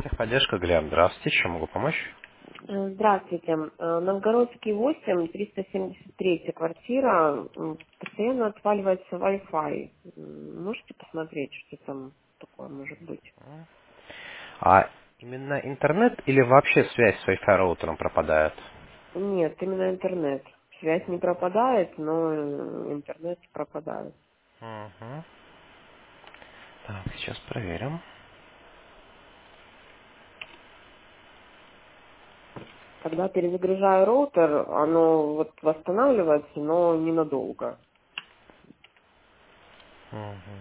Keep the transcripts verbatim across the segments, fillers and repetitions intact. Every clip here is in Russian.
Техподдержка, Глеб. Здравствуйте, чем могу помочь? Э, Здравствуйте. Э, Новгородский восемь, триста семьдесят третья квартира. М, Постоянно отваливается Wi-Fi. М, Можете посмотреть, что там такое может быть? А именно интернет или вообще связь с Wi-Fi роутером пропадает? Нет, именно интернет. Связь не пропадает, но э, интернет пропадает. Угу. Так, сейчас проверим. Когда перезагружаю роутер, оно вот восстанавливается, но ненадолго. Мгм.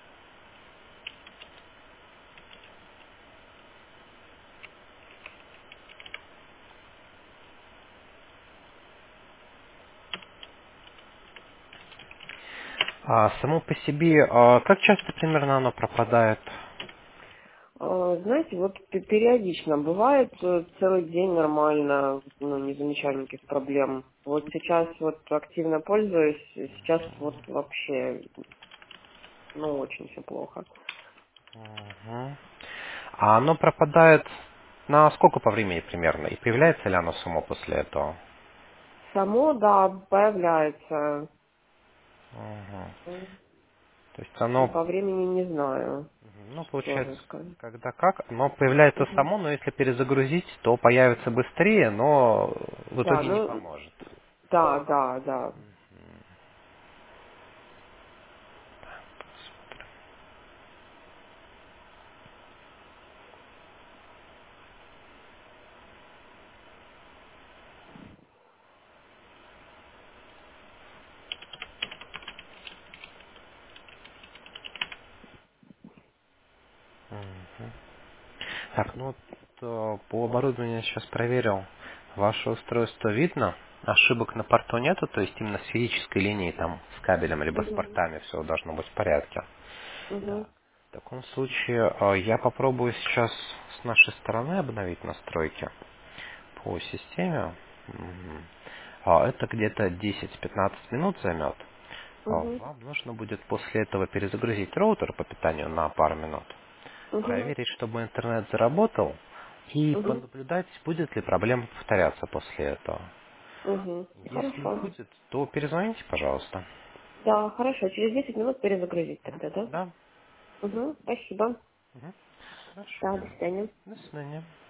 А само по себе, а как часто примерно оно пропадает? А, Знаете, вот пе- периодично бывает э, целый день нормально, ну, не замечаю никаких проблем. Вот сейчас вот активно пользуюсь, и сейчас вот вообще, ну, очень все плохо. Мгм. А оно пропадает на сколько по времени примерно? И появляется ли оно само после этого? Само, да, появляется. Мгм. М, То есть оно, По времени не знаю, ну, сложно получается, сказать. когда как, оно появляется Мгм. само, но если перезагрузить, то появится быстрее, но в Да, итоге не ну, поможет. да, да, да. Мгм. Так, ну вот э, по оборудованию я сейчас проверил. Ваше устройство видно, ошибок на порту нету, то есть именно с физической линией, там, с кабелем, либо с Угу. портами все должно быть в порядке. Угу. Так, в таком случае э, я попробую сейчас с нашей стороны обновить настройки по системе. Мгм. А, Это где-то десять-пятнадцать минут займет. А, Угу. Вам нужно будет после этого перезагрузить роутер по питанию на пару минут, Угу. проверить, чтобы интернет заработал, и Угу. понаблюдать, будет ли проблема повторяться после этого. Угу. Если Хорошо. будет, то перезвоните, пожалуйста. Да, хорошо. Через десять минут перезагрузить Мгм. тогда, да? Да. Угу. Спасибо. Мгм. Хорошо. Да, до свидания. До свидания.